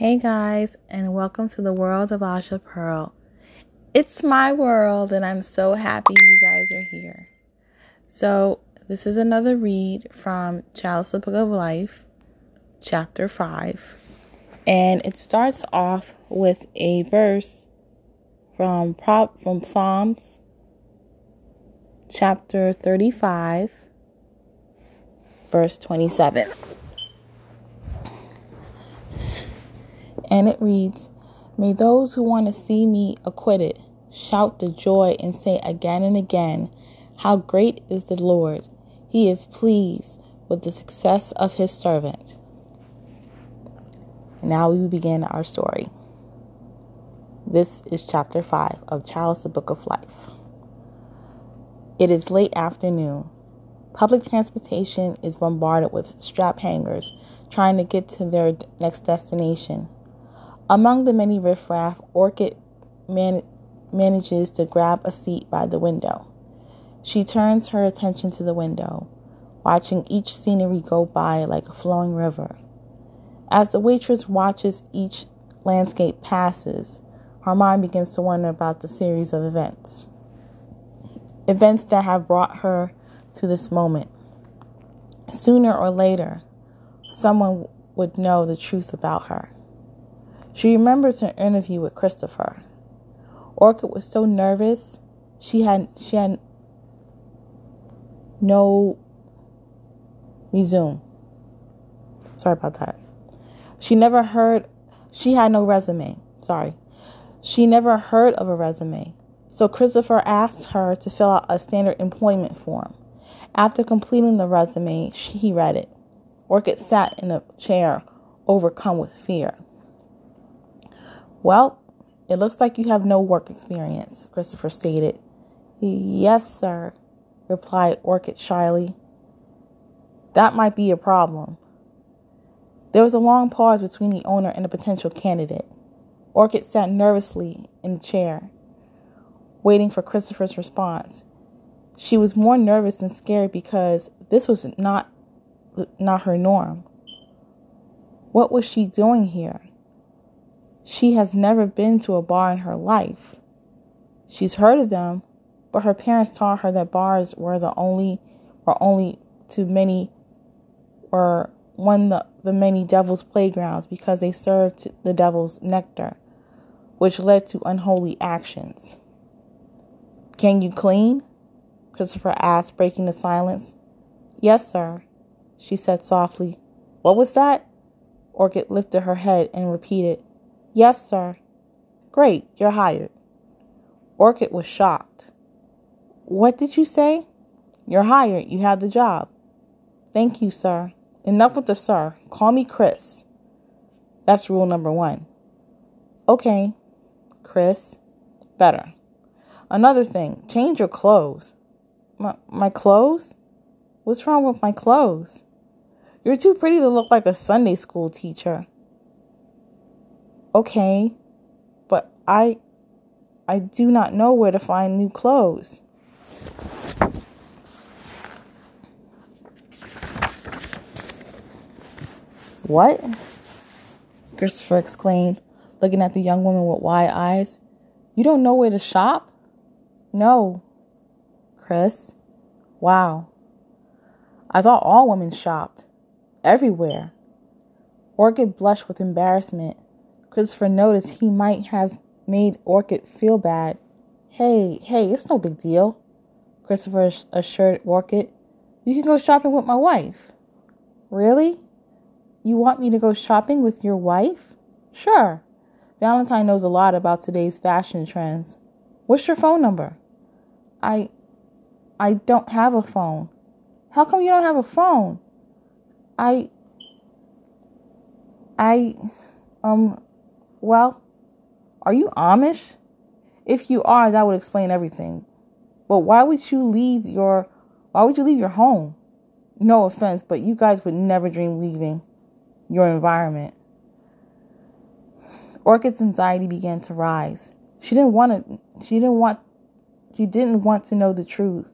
Hey guys, and welcome to the world of Asha Pearl. It's my world, and I'm so happy you guys are here. So, this is another read from Chalice the Book of Life, chapter 5. And it starts off with a verse from Psalms, chapter 35, verse 27. And it reads, "May those who want to see me acquitted shout the joy and say again and again, how great is the Lord. He is pleased with the success of his servant." Now we begin our story. This is chapter 5 of Chalice the Book of Life. It is late afternoon. Public transportation is bombarded with strap hangers trying to get to their next destination. Among the many riffraff, Orchid manages to grab a seat by the window. She turns her attention to the window, watching each scenery go by like a flowing river. As the waitress watches each landscape passes, her mind begins to wonder about the series of events that have brought her to this moment. Sooner or later, someone would know the truth about her. She remembers her interview with Christopher. Orchid was so nervous, she had no resume. Sorry about that. She had no resume. She never heard of a resume. So Christopher asked her to fill out a standard employment form. After completing the resume, he read it. Orchid sat in a chair, overcome with fear. "Well, it looks like you have no work experience," Christopher stated. "Yes, sir," replied Orchid shyly. "That might be a problem." There was a long pause between the owner and the potential candidate. Orchid sat nervously in the chair, waiting for Christopher's response. She was more nervous and scared because this was not her norm. What was she doing here? She has never been to a bar in her life. She's heard of them, but her parents taught her that bars were the many devil's playgrounds because they served the devil's nectar, which led to unholy actions. "Can you clean?" Christopher asked, breaking the silence. "Yes, sir," she said softly. "What was that?" Orchid lifted her head and repeated, "Yes, sir." "Great, you're hired." Orchid was shocked. "What did you say?" "You're hired. You have the job." "Thank you, sir." "Enough with the sir. Call me Chris. That's rule number 1. "Okay, Chris. Better. Another thing, change your clothes." My clothes? What's wrong with my clothes?" "You're too pretty to look like a Sunday school teacher." "Okay, but I do not know where to find new clothes." "What?" Christopher exclaimed, looking at the young woman with wide eyes. "You don't know where to shop?" "No, Chris." "Wow. I thought all women shopped. Everywhere." Orchid blushed with embarrassment. Christopher noticed he might have made Orchid feel bad. Hey, it's no big deal," Christopher assured Orchid. "You can go shopping with my wife." "Really? You want me to go shopping with your wife?" "Sure. Valentine knows a lot about today's fashion trends." "What's your phone number?" I don't have a phone." "How come you don't have a phone?" Well, are you Amish? If you are, that would explain everything. But why would you leave your home? No offense, but you guys would never dream leaving your environment. Orchid's anxiety began to rise. She didn't want to know the truth.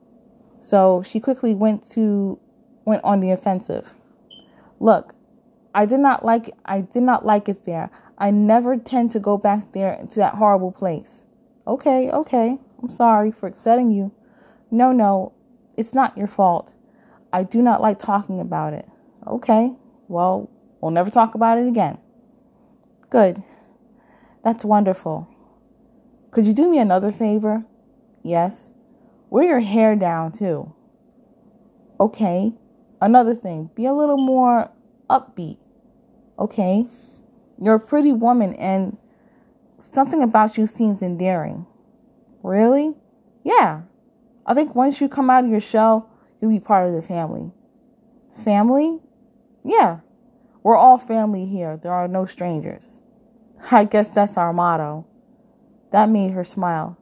So she quickly went on the offensive. "Look, I did not like it there. I never tend to go back there to that horrible place. Okay. I'm sorry for upsetting you. No, it's not your fault. I do not like talking about it. Okay, well, we'll never talk about it again. Good. That's wonderful. Could you do me another favor? Yes. Wear your hair down, too. Okay. Another thing, be a little more upbeat. Okay. You're a pretty woman and something about you seems endearing. Really? Yeah. I think once you come out of your shell, you'll be part of the family. Family? Yeah. We're all family here. There are no strangers. I guess that's our motto. That made her smile.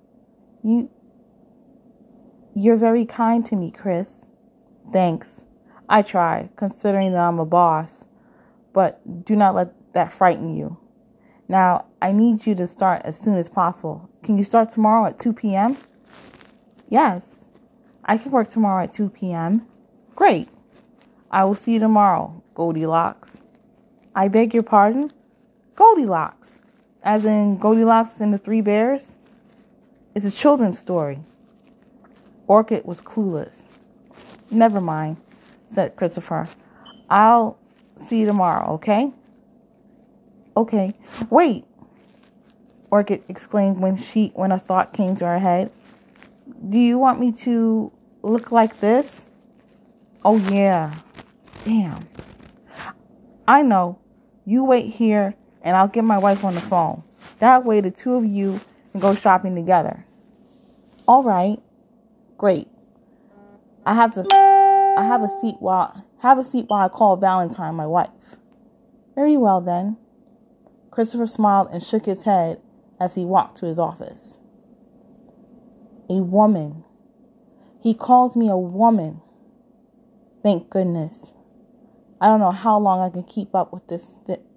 You're very kind to me, Chris. Thanks. I try, considering that I'm a boss. But do not let that frighten you. Now, I need you to start as soon as possible. Can you start tomorrow at 2 p.m.? Yes. I can work tomorrow at 2 p.m. Great. I will see you tomorrow, Goldilocks. I beg your pardon? Goldilocks. As in Goldilocks and the Three Bears? It's a children's story. Orchid was clueless. Never mind, said Christopher. I'll see you tomorrow, okay? Okay. Wait, Orchid exclaimed when a thought came to her head. Do you want me to look like this? Oh, yeah. Damn. I know. You wait here, and I'll get my wife on the phone. That way the two of you can go shopping together. All right. Great. Have a seat while I call Valentine, my wife. Very well, then. Christopher smiled and shook his head as he walked to his office. A woman. He called me a woman. Thank goodness. I don't know how long I can keep up with this,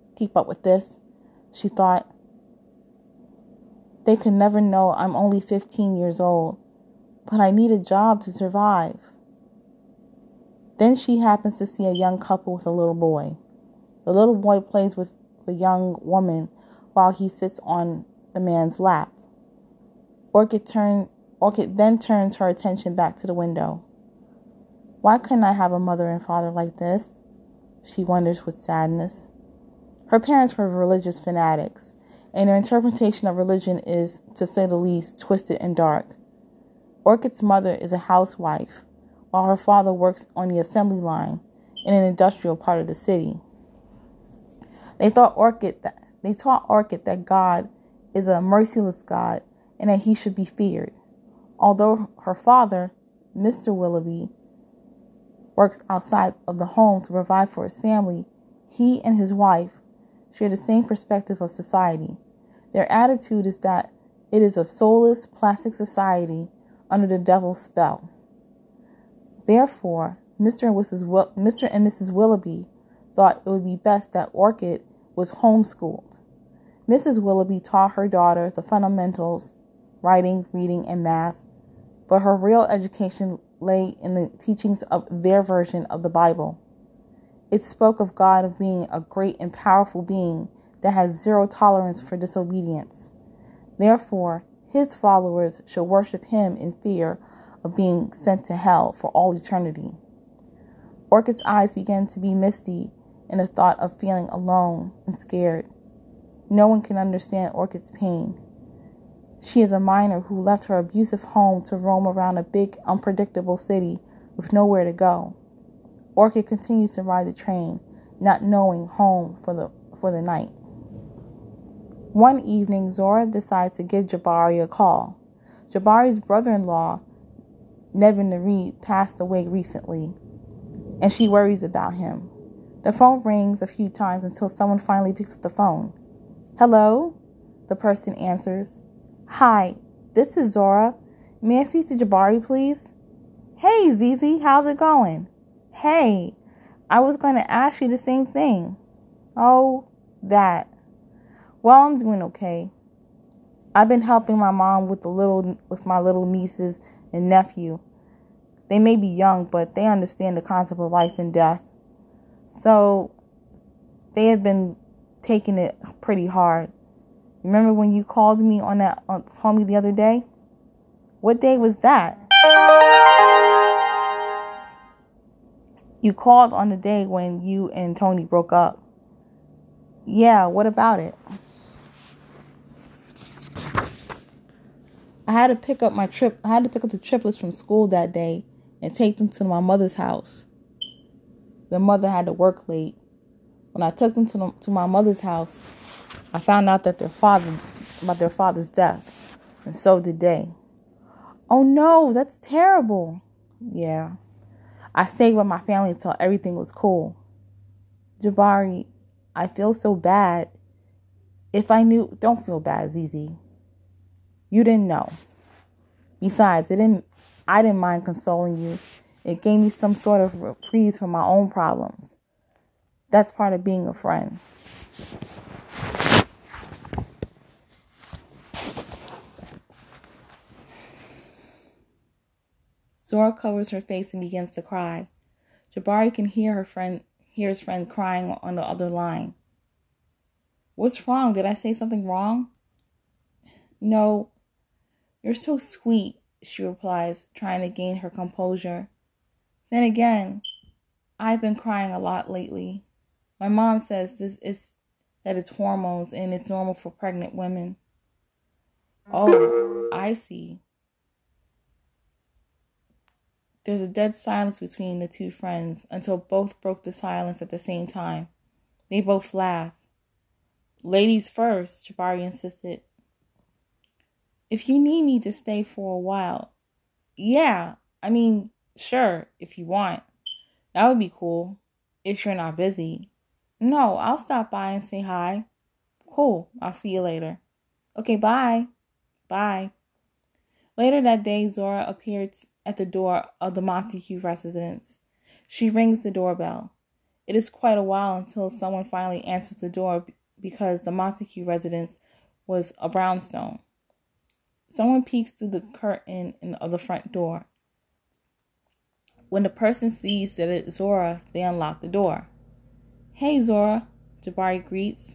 she thought. They could never know I'm only 15 years old, but I need a job to survive. Then she happens to see a young couple with a little boy. The little boy plays with the young woman while he sits on the man's lap. Orchid then turns her attention back to the window. Why couldn't I have a mother and father like this? She wonders with sadness. Her parents were religious fanatics, and their interpretation of religion is, to say the least, twisted and dark. Orchid's mother is a housewife, while her father works on the assembly line in an industrial part of the city. They taught Orchid that God is a merciless God and that he should be feared. Although her father, Mr. Willoughby, works outside of the home to provide for his family, he and his wife share the same perspective of society. Their attitude is that it is a soulless, plastic society under the devil's spell. Therefore, Mr. and Mrs. Willoughby thought it would be best that Orchid was homeschooled. Mrs. Willoughby taught her daughter the fundamentals, writing, reading, and math, but her real education lay in the teachings of their version of the Bible. It spoke of God of being a great and powerful being that has zero tolerance for disobedience. Therefore, his followers should worship him in fear of being sent to hell for all eternity. Orchid's eyes began to be misty in the thought of feeling alone and scared. No one can understand Orchid's pain. She is a minor who left her abusive home to roam around a big, unpredictable city with nowhere to go. Orchid continues to ride the train, not knowing home for the night. One evening, Zora decides to give Jabari a call. Jabari's brother-in-law, Nevin Nareed, passed away recently, and she worries about him. The phone rings a few times until someone finally picks up the phone. Hello? The person answers. Hi, this is Zora. May I speak to Jabari, please? Hey, Zizi, how's it going? Hey, I was going to ask you the same thing. Oh, that. Well, I'm doing okay. I've been helping my mom with my little nieces and nephew. They may be young, but they understand the concept of life and death. So, they had been taking it pretty hard. Remember when you called me called me the other day? What day was that? You called on the day when you and Tony broke up. Yeah, what about it? I had to pick up the triplets from school that day and take them to my mother's house. The mother had to work late. When I took them to my mother's house, I found out that their father's death, and so did they. Oh no, that's terrible. Yeah. I stayed with my family until everything was cool. Jabari, I feel so bad. If I knew, don't feel bad, Zizi. You didn't know. Besides, I didn't mind consoling you. It gave me some sort of reprieve from my own problems. That's part of being a friend. Zora covers her face and begins to cry. Jabari can hear his friend crying on the other line. What's wrong? Did I say something wrong? No, you're so sweet, she replies, trying to gain her composure. Then again, I've been crying a lot lately. My mom says that it's hormones and it's normal for pregnant women. Oh, I see. There's a dead silence between the two friends until both broke the silence at the same time. They both laugh. Ladies first, Jabari insisted. If you need me to stay for a while. Yeah, sure, if you want. That would be cool, if you're not busy. No, I'll stop by and say hi. Cool, I'll see you later. Okay, bye. Bye. Later that day, Zora appeared at the door of the Montague residence. She rings the doorbell. It is quite a while until someone finally answers the door because the Montague residence was a brownstone. Someone peeks through the curtain of the front door. When the person sees that it's Zora, they unlock the door. Hey, Zora, Jabari greets.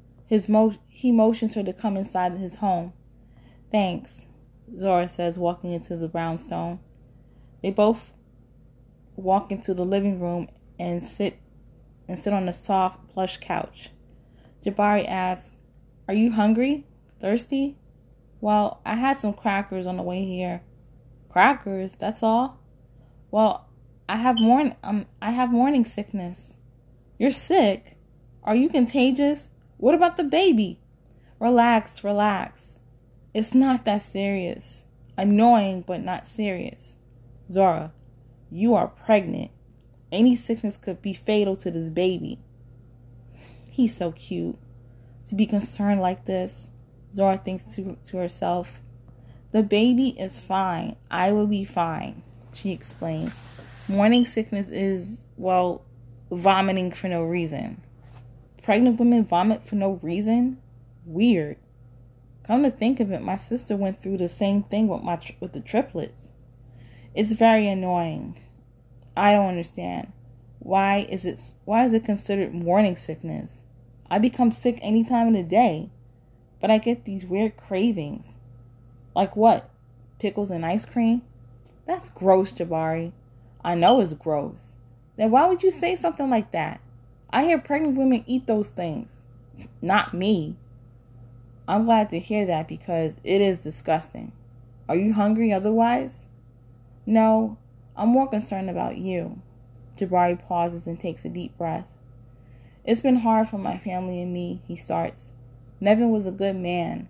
He motions her to come inside his home. Thanks, Zora says, walking into the brownstone. They both walk into the living room and sit on a soft, plush couch. Jabari asks, Are you hungry? Thirsty? Well, I had some crackers on the way here. Crackers? That's all? Well, I have morning sickness. You're sick? Are you contagious? What about the baby? Relax. It's not that serious. Annoying, but not serious. Zora, you are pregnant. Any sickness could be fatal to this baby. He's so cute. To be concerned like this, Zora thinks to herself. The baby is fine. I will be fine, she explained. Morning sickness is, vomiting for no reason. Pregnant women vomit for no reason? Weird. Come to think of it, my sister went through the same thing with the triplets. It's very annoying. I don't understand. Why is it considered morning sickness? I become sick any time of the day, but I get these weird cravings. Like what? Pickles and ice cream? That's gross, Jabari. I know it's gross. Then why would you say something like that? I hear pregnant women eat those things. Not me. I'm glad to hear that because it is disgusting. Are you hungry otherwise? No, I'm more concerned about you. Jabari pauses and takes a deep breath. It's been hard for my family and me, he starts. Nevin was a good man.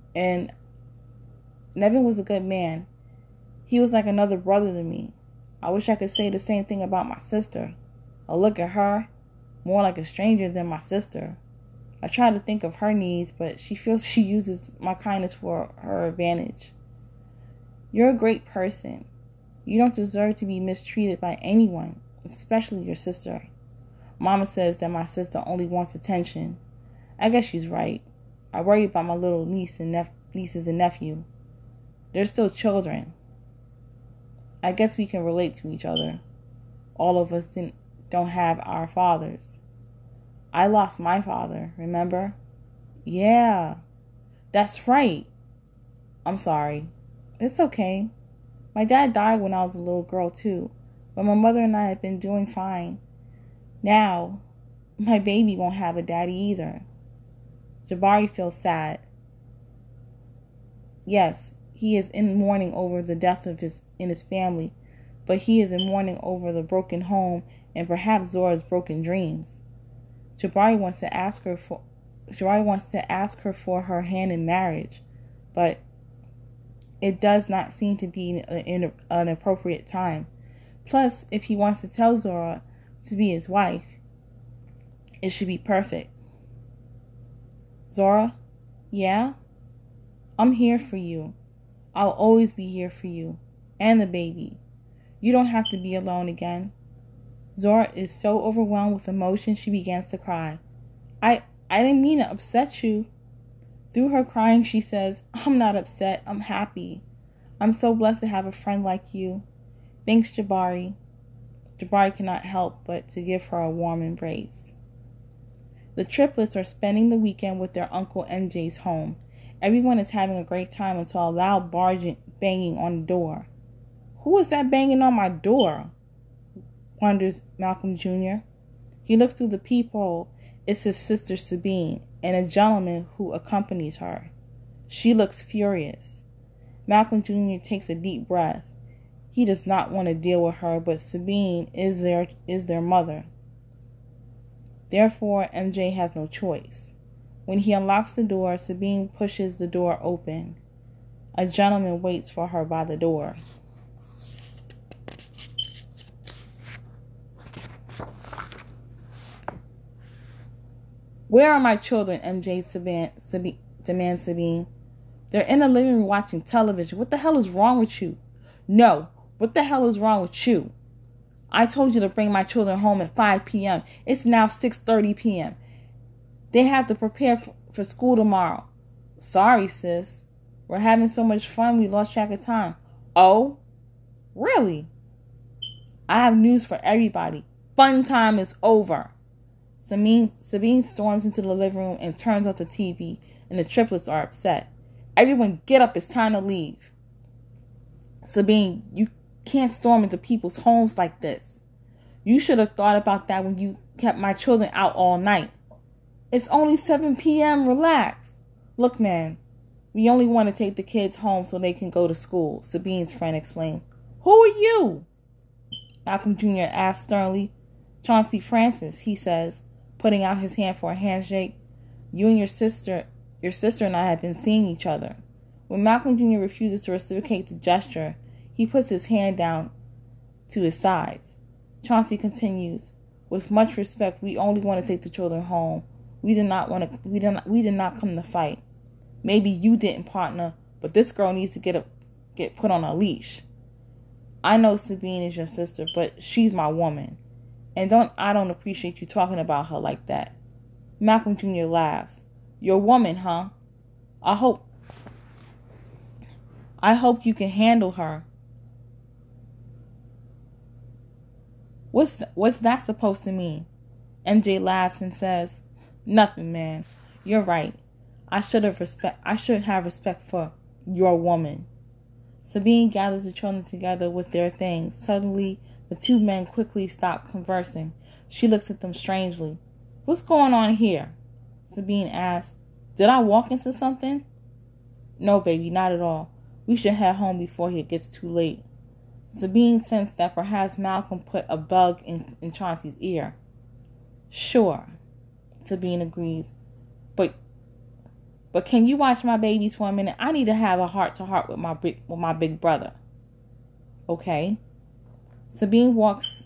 He was like another brother to me. I wish I could say the same thing about my sister. I look at her, more like a stranger than my sister. I try to think of her needs, but she feels she uses my kindness for her advantage. You're a great person. You don't deserve to be mistreated by anyone, especially your sister. Mama says that my sister only wants attention. I guess she's right. I worry about my little nieces and nephew. They're still children. I guess we can relate to each other. All of us don't have our fathers. I lost my father, remember? Yeah, that's right. I'm sorry. It's okay. My dad died when I was a little girl too, but my mother and I have been doing fine. Now, my baby won't have a daddy either. Jabari feels sad. Yes, he is in mourning over the death of his family, but he is in mourning over the broken home and perhaps Zora's broken dreams. Jabari wants to ask her for her hand in marriage, but it does not seem to be an appropriate time. Plus, if he wants to tell Zora to be his wife, it should be perfect. Zora, yeah? I'm here for you. I'll always be here for you and the baby. You don't have to be alone again. Zora is so overwhelmed with emotion she begins to cry. I didn't mean to upset you. Through her crying, she says, I'm not upset. I'm happy. I'm so blessed to have a friend like you. Thanks, Jabari. Jabari cannot help but to give her a warm embrace. The triplets are spending the weekend with their Uncle MJ's home. Everyone is having a great time until a loud banging on the door. Who is that banging on my door? Wonders Malcolm Jr. He looks through the peephole. It's his sister Sabine and a gentleman who accompanies her. She looks furious. Malcolm Jr. takes a deep breath. He does not want to deal with her, but Sabine is their mother. Therefore, MJ has no choice. When he unlocks the door, Sabine pushes the door open. A gentleman waits for her by the door. Where are my children? MJ demands Sabine. They're in the living room watching television. What the hell is wrong with you? No, what the hell is wrong with you? I told you to bring my children home at 5 p.m. It's now 6:30 p.m. They have to prepare for school tomorrow. Sorry, sis. We're having so much fun we lost track of time. Oh? Really? I have news for everybody. Fun time is over. Sabine storms into the living room and turns off the TV, and the triplets are upset. Everyone get up, it's time to leave. Sabine, you can't storm into people's homes like this. You should have thought about that when you kept my children out all night. It's only 7 p.m., relax. Look, man, we only want to take the kids home so they can go to school, Sabine's friend explained. Who are you? Malcolm Jr. asked sternly. Chauncey Francis, he says, putting out his hand for a handshake. You and your sister and I have been seeing each other. When Malcolm Jr. refuses to reciprocate the gesture, he puts his hand down to his sides. Chauncey continues, with much respect, we only want to take the children home. We did not come to fight. Maybe you didn't, partner, but this girl needs to get put on a leash. I know Sabine is your sister, but she's my woman. And I don't appreciate you talking about her like that. Malcolm Jr. laughs. Your woman, huh? I hope you can handle her. What's that supposed to mean? MJ laughs and says, nothing, man. You're right. I should have respect for your woman. Sabine gathers the children together with their things. Suddenly, the two men quickly stop conversing. She looks at them strangely. What's going on here? Sabine asks. Did I walk into something? No, baby, not at all. We should head home before it gets too late. Sabine sensed that perhaps Malcolm put a bug in Chauncey's ear. Sure, Sabine agrees. But can you watch my babies for a minute? I need to have a heart-to-heart with my big brother. Okay. Sabine walks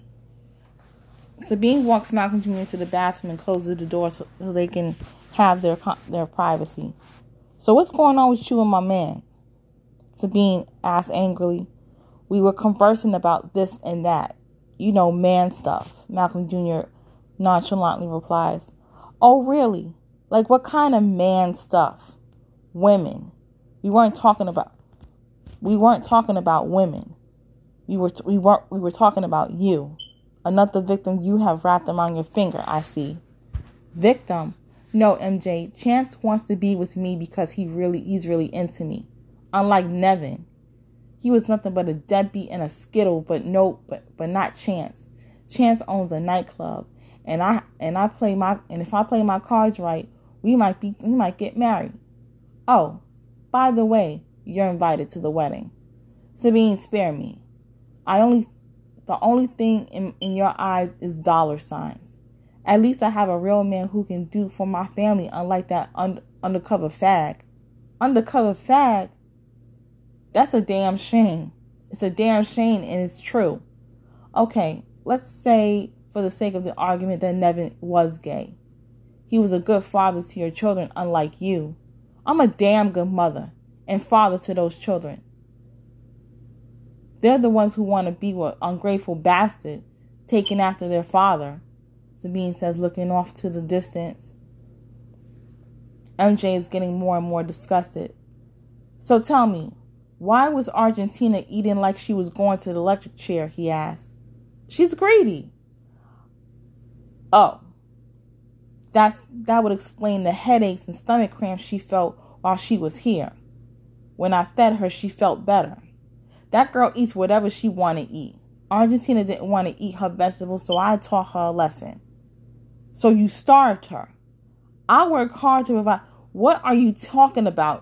Malcolm Jr. to the bathroom and closes the door so they can have their privacy. So what's going on with you and my man? Sabine asked angrily. We were conversing about this and that. You know, man stuff. Malcolm Jr. nonchalantly replies. Oh, really? Like what kind of man stuff? Women. We weren't talking about women. We were talking about you. Another victim you have wrapped around your finger, I see. Victim. No, MJ, Chance wants to be with me because he's really into me. Unlike Nevin. He was nothing but a deadbeat and a skittle, but not Chance. Chance owns a nightclub, and if I play my cards right, we might get married. Oh, by the way, you're invited to the wedding. Sabine, spare me. The only thing in your eyes is dollar signs. At least I have a real man who can do for my family, unlike that undercover fag. Undercover fag? That's a damn shame. It's a damn shame, and it's true. Okay, let's say, for the sake of the argument, that Nevin was gay. He was a good father to your children, unlike you. I'm a damn good mother and father to those children. They're the ones who want to be what ungrateful bastard taking after their father, Sabine says, looking off to the distance. MJ is getting more and more disgusted. So tell me, why was Argentina eating like she was going to the electric chair, he asked. She's greedy. Oh, that would explain the headaches and stomach cramps she felt while she was here. When I fed her, she felt better. That girl eats whatever she want to eat. Argentina didn't want to eat her vegetables, so I taught her a lesson. So you starved her. I work hard to provide. What are you talking about?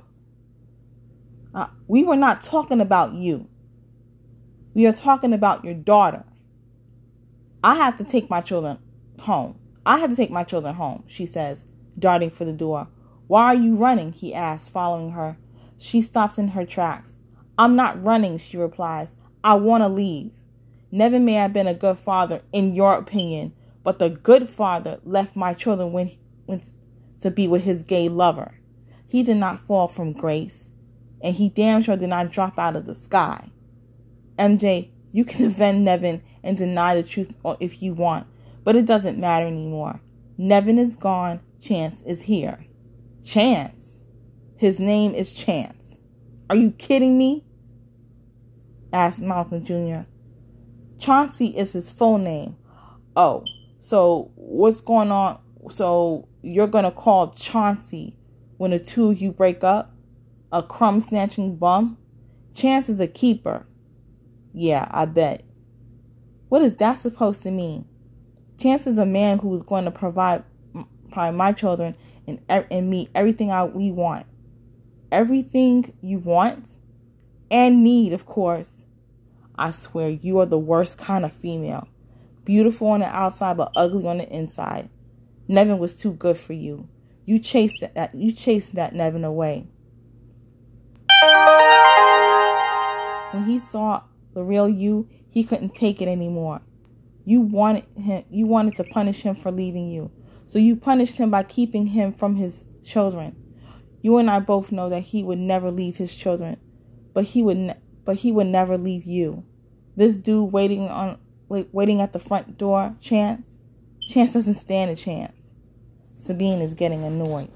We were not talking about you. We are talking about your daughter. I have to take my children home. She says, darting for the door. Why are you running? He asks, following her. She stops in her tracks. I'm not running, she replies. I want to leave. Nevin may have been a good father, in your opinion, but the good father left my children went to be with his gay lover. He did not fall from grace, and he damn sure did not drop out of the sky. MJ, you can defend Nevin and deny the truth if you want, but it doesn't matter anymore. Nevin is gone. Chance is here. Chance? His name is Chance. Are you kidding me? Asked Malcolm Jr. Chauncey is his full name. Oh, so what's going on? So you're going to call Chauncey when the two of you break up? A crumb-snatching bum? Chance is a keeper. Yeah, I bet. What is that supposed to mean? Chance is a man who is going to provide my children and me everything we want. Everything you want? And need, of course. I swear, you are the worst kind of female. Beautiful on the outside, but ugly on the inside. Nevin was too good for you. You chased that Nevin away. When he saw the real you, he couldn't take it anymore. You wanted to punish him for leaving you. So you punished him by keeping him from his children. You and I both know that he would never leave his children. But he would never leave you. This dude waiting at the front door, Chance doesn't stand a chance. Sabine is getting annoyed.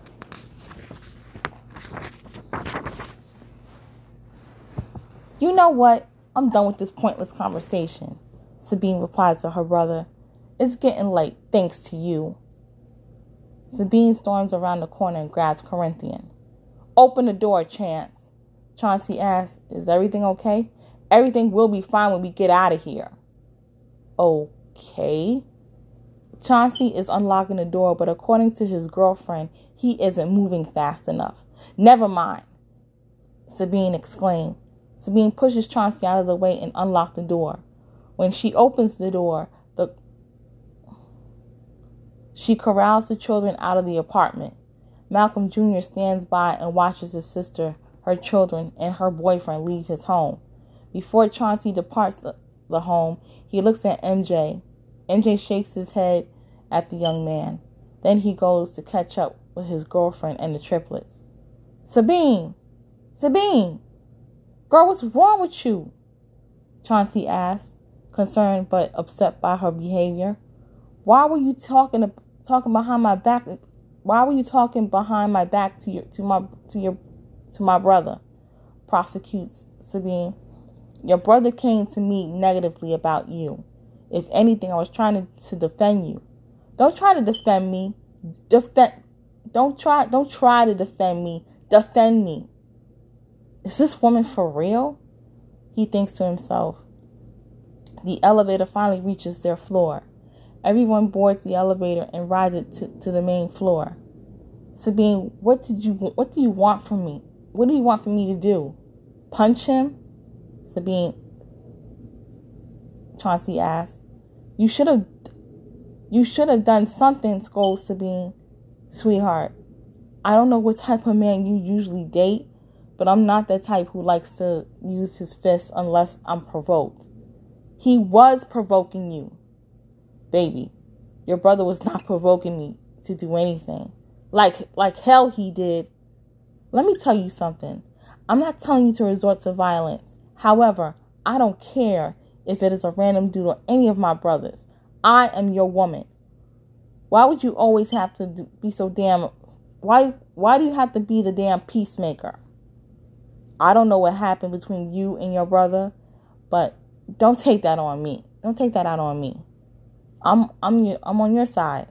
You know what? I'm done with this pointless conversation. Sabine replies to her brother. It's getting late, thanks to you. Sabine storms around the corner and grabs Corinthian. Open the door, Chance. Chauncey asks, is everything okay? Everything will be fine when we get out of here. Okay. Chauncey is unlocking the door, but according to his girlfriend, he isn't moving fast enough. Never mind, Sabine exclaimed. Sabine pushes Chauncey out of the way and unlocks the door. When she opens the door, she corrals the children out of the apartment. Malcolm Jr. stands by and watches his sister, her children, and her boyfriend leave his home. Before Chauncey departs the home, he looks at MJ. MJ shakes his head at the young man. Then he goes to catch up with his girlfriend and the triplets. Sabine! Girl, what's wrong with you? Chauncey asks, concerned but upset by her behavior. Why were you talking behind my back? Why were you talking behind my back to my brother? Prosecutes Sabine. Your brother came to me negatively about you. If anything, I was trying to defend you. Don't try to defend me. Don't try to defend me. Defend me. Is this woman for real? He thinks to himself. The elevator finally reaches their floor. Everyone boards the elevator and rides it to the main floor. Sabine, what do you want from me? What do you want for me to do? Punch him? Sabine, Chauncey asks. You should have done something, scolds Sabine. Sweetheart, I don't know what type of man you usually date, but I'm not the type who likes to use his fists unless I'm provoked. He was provoking you. Baby, your brother was not provoking me to do anything. Like hell he did. Let me tell you something. I'm not telling you to resort to violence. However, I don't care if it is a random dude or any of my brothers. I am your woman. Why would you always have to be so damn... Why do you have to be the damn peacemaker? I don't know what happened between you and your brother, but don't take that on me. Don't take that out on me. I'm on your side.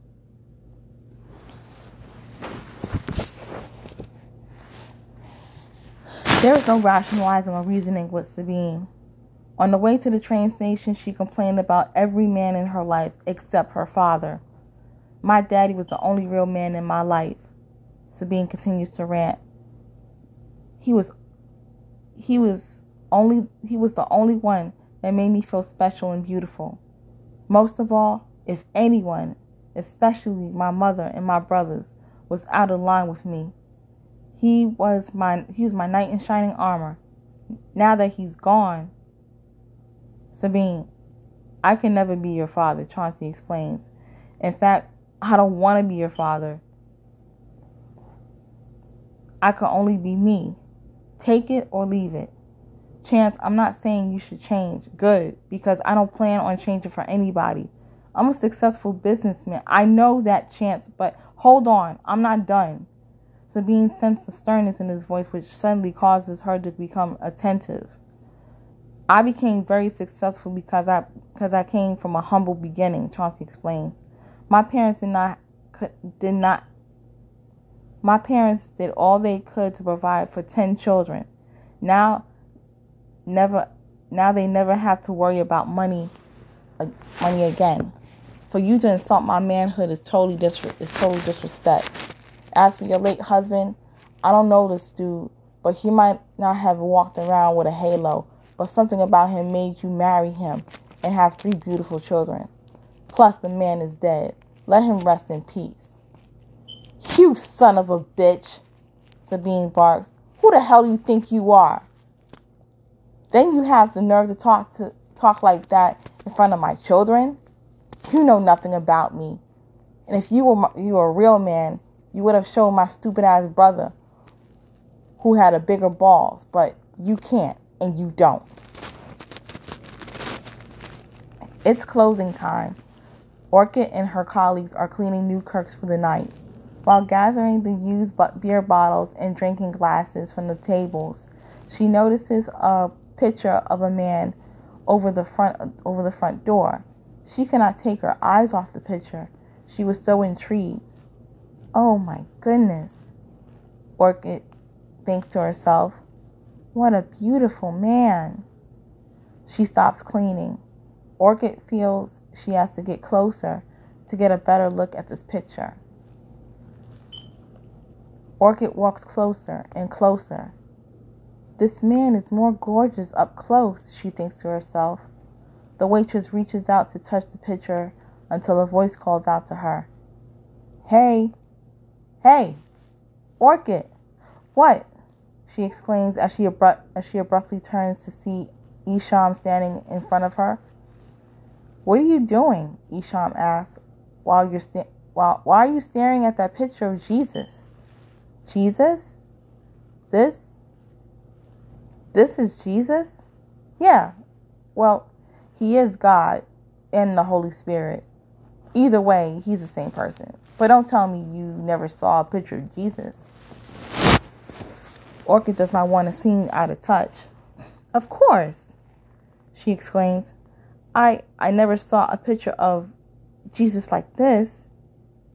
There is no rationalizing or reasoning with Sabine. On the way to the train station, she complained about every man in her life except her father. My daddy was the only real man in my life. Sabine continues to rant. He was the only one that made me feel special and beautiful. Most of all, if anyone, especially my mother and my brothers, was out of line with me, he was my knight in shining armor. Now that he's gone, Sabine, I can never be your father, Chauncey explains. In fact, I don't want to be your father. I can only be me. Take it or leave it. Chance, I'm not saying you should change. Good, because I don't plan on changing for anybody. I'm a successful businessman. I know that, Chance, but hold on. I'm not done. Sabine sensed a sternness in his voice which suddenly causes her to become attentive. I became very successful because I came from a humble beginning, Chauncey explains. My parents did all they could to provide for 10 children. Now they never have to worry about money again. For you to insult my manhood is total disrespect. As for your late husband, I don't know this dude, but he might not have walked around with a halo, but something about him made you marry him and have 3 beautiful children. Plus, the man is dead. Let him rest in peace. You son of a bitch, Sabine barks. Who the hell do you think you are? Then you have the nerve to talk like that in front of my children? You know nothing about me. And if you were a real man, you would have shown my stupid ass brother who had a bigger balls, but you can't and you don't. It's closing time. Orchid and her colleagues are cleaning Newkirk's for the night. While gathering the used beer bottles and drinking glasses from the tables, she notices a picture of a man over the front door. She cannot take her eyes off the picture. She was so intrigued. Oh my goodness, Orchid thinks to herself. What a beautiful man. She stops cleaning. Orchid feels she has to get closer to get a better look at this picture. Orchid walks closer and closer. This man is more gorgeous up close, she thinks to herself. The waitress reaches out to touch the picture until a voice calls out to her. Hey, Orchid, what? She exclaims as she abruptly turns to see Isham standing in front of her. What are you doing? Isham asks. Why are you staring at that picture of Jesus? Jesus? This is Jesus? Yeah. Well, he is God and the Holy Spirit. Either way, he's the same person. But don't tell me you never saw a picture of Jesus. Orchid does not want to seem out of touch. Of course, she exclaims. I never saw a picture of Jesus like this.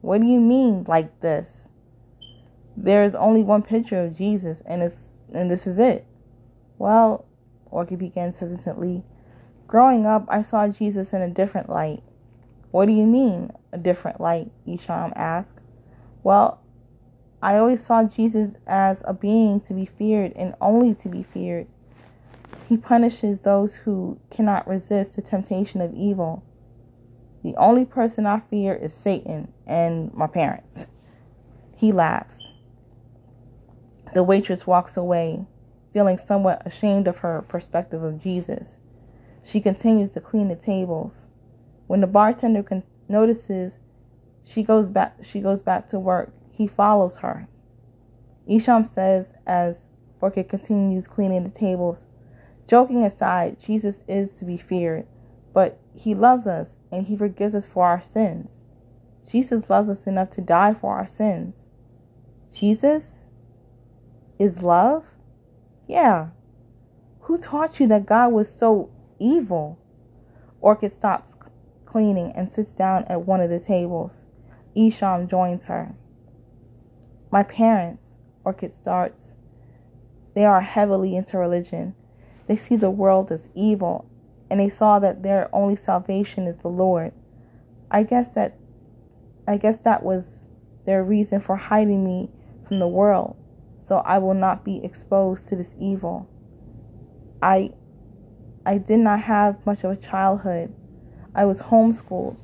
What do you mean, like this? There's only one picture of Jesus, and this is it. Well, Orchid begins hesitantly. Growing up, I saw Jesus in a different light. What do you mean, a different light? Isham asked. Well, I always saw Jesus as a being to be feared and only to be feared. He punishes those who cannot resist the temptation of evil. The only person I fear is Satan and my parents. He laughs. The waitress walks away, feeling somewhat ashamed of her perspective of Jesus. She continues to clean the tables. When the bartender notices she goes back to work, he follows her. Isham says as Orchid continues cleaning the tables, joking aside, Jesus is to be feared, but he loves us and he forgives us for our sins. Jesus loves us enough to die for our sins. Jesus is love? Yeah. Who taught you that God was so evil? Orchid stops cleaning and sits down at one of the tables. Isham joins her. My parents, Orchid starts. They are heavily into religion. They see the world as evil, and they saw that their only salvation is the Lord. I guess that was their reason for hiding me from the world, so I will not be exposed to this evil. I did not have much of a childhood. I was homeschooled.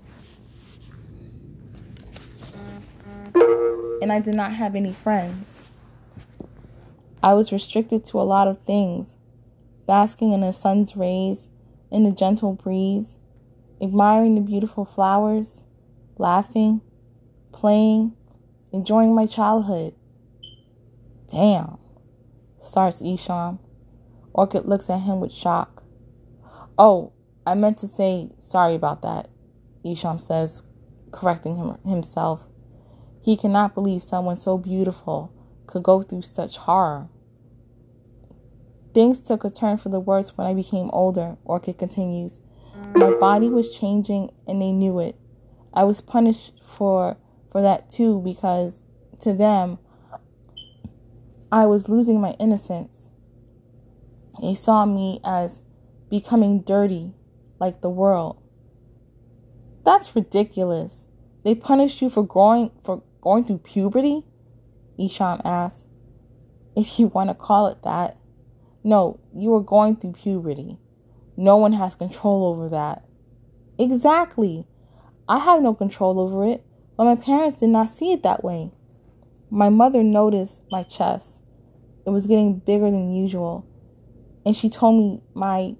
And I did not have any friends. I was restricted to a lot of things, basking in the sun's rays, in the gentle breeze, admiring the beautiful flowers, laughing, playing, enjoying my childhood. Damn, starts Isham. Orchid looks at him with shock. Oh, I meant to say sorry about that, Isham says, correcting himself. He cannot believe someone so beautiful could go through such horror. Things took a turn for the worse when I became older, Orchid continues. My body was changing and they knew it. I was punished for that too because, to them, I was losing my innocence. They saw me as becoming dirty, like the world. That's ridiculous. They punished you for going through puberty? Isham asked. If you want to call it that. No, you were going through puberty. No one has control over that. Exactly. I have no control over it, but my parents did not see it that way. My mother noticed my chest. It was getting bigger than usual, and she told me my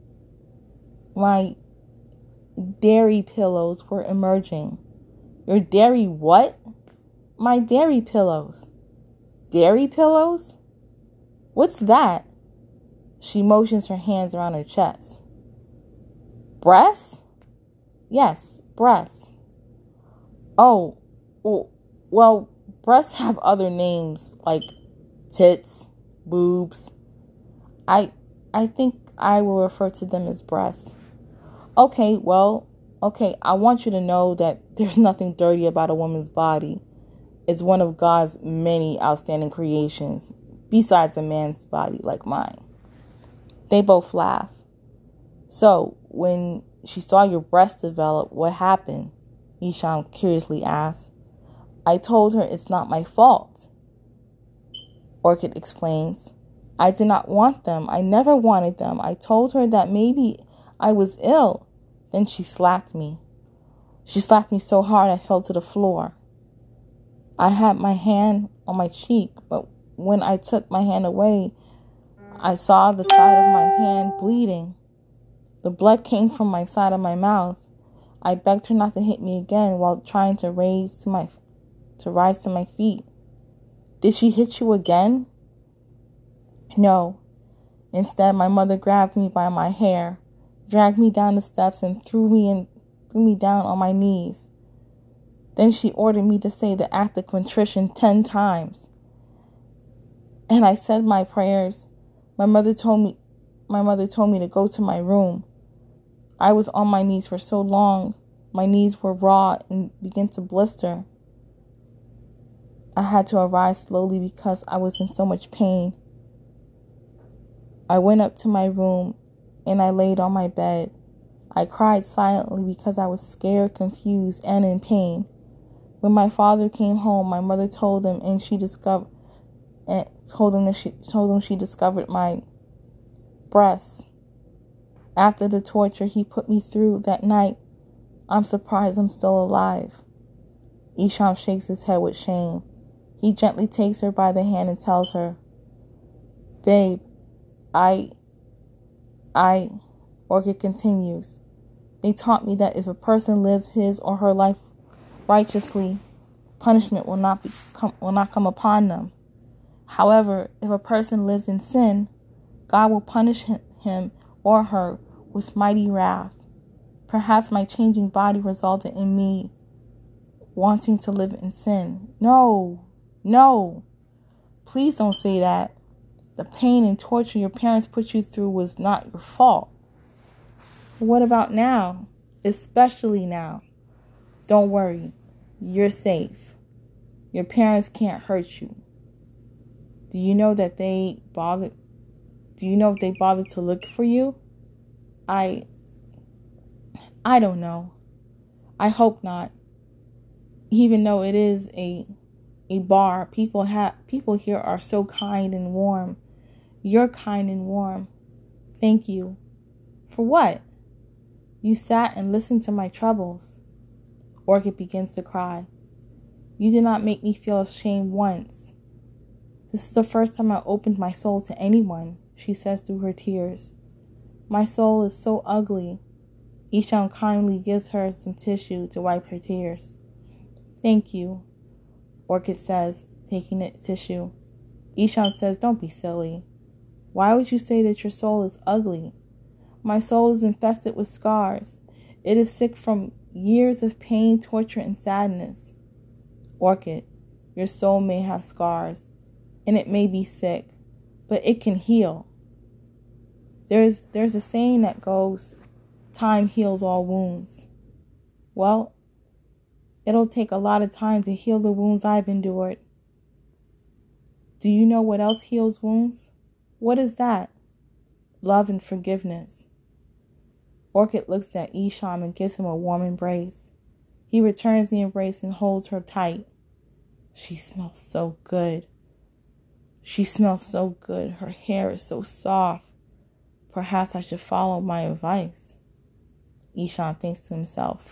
dairy pillows were emerging. Your dairy what? My dairy pillows. Dairy pillows? What's that? She motions her hands around her chest. Breasts? Yes, breasts. Oh, well, breasts have other names like tits, boobs. I think I will refer to them as breasts. Okay, I want you to know that there's nothing dirty about a woman's body. It's one of God's many outstanding creations, besides a man's body like mine. They both laugh. So, when she saw your breast develop, what happened? Isham curiously asked. I told her it's not my fault. Orchid explains. I did not want them. I never wanted them. I told her that maybe I was ill. Then she slapped me. She slapped me so hard I fell to the floor. I had my hand on my cheek, but when I took my hand away, I saw the side of my hand bleeding. The blood came from my side of my mouth. I begged her not to hit me again while trying to rise to my feet. Did she hit you again? No. Instead, my mother grabbed me by my hair, dragged me down the steps, and threw me down on my knees. Then she ordered me to say the act of contrition 10 times. And I said my prayers. My mother told me to go to my room. I was on my knees for so long, my knees were raw and began to blister. I had to arise slowly because I was in so much pain. I went up to my room and I laid on my bed. I cried silently because I was scared, confused, and in pain. When my father came home, my mother told him she discovered my breasts. After the torture he put me through that night, I'm surprised I'm still alive. Isham shakes his head with shame. He gently takes her by the hand and tells her, "Babe, Orchid continues. They taught me that if a person lives his or her life righteously, punishment will not come upon them. However, if a person lives in sin, God will punish him or her with mighty wrath. Perhaps my changing body resulted in me wanting to live in sin." No, please don't say that. The pain and torture your parents put you through was not your fault. What about now? Especially now. Don't worry. You're safe. Your parents can't hurt you. Do you know if they bothered to look for you? I don't know. I hope not. Even though it is a bar, people here are so kind and warm. You're kind and warm. Thank you. For what? You sat and listened to my troubles. Orchid begins to cry. You did not make me feel ashamed once. This is the first time I opened my soul to anyone, she says through her tears. My soul is so ugly. Isham kindly gives her some tissue to wipe her tears. Thank you, Orchid says, taking the tissue. Isham says, don't be silly. Why would you say that your soul is ugly? My soul is infested with scars. It is sick from years of pain, torture, and sadness. Orchid, your soul may have scars, and it may be sick, but it can heal. There's a saying that goes, time heals all wounds. Well, it'll take a lot of time to heal the wounds I've endured. Do you know what else heals wounds? What is that? Love and forgiveness. Orchid looks at Isham and gives him a warm embrace. He returns the embrace and holds her tight. She smells so good. Her hair is so soft. Perhaps I should follow my advice. Isham thinks to himself.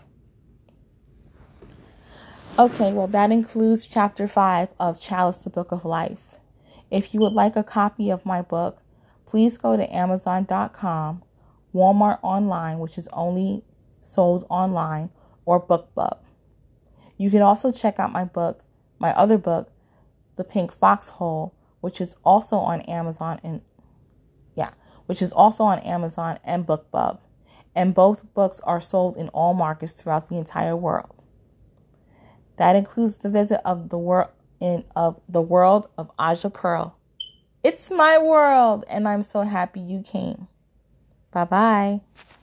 Okay, well, that includes chapter 5 of Chalice, the Book of Life. If you would like a copy of my book, please go to Amazon.com, Walmart online, which is only sold online, or BookBub. You can also check out my other book, The Pink Foxhole, which is also on Amazon and BookBub. And both books are sold in all markets throughout the entire world. That includes the visit of the world of Aja Pearl. It's my world, and I'm so happy you came. Bye-bye.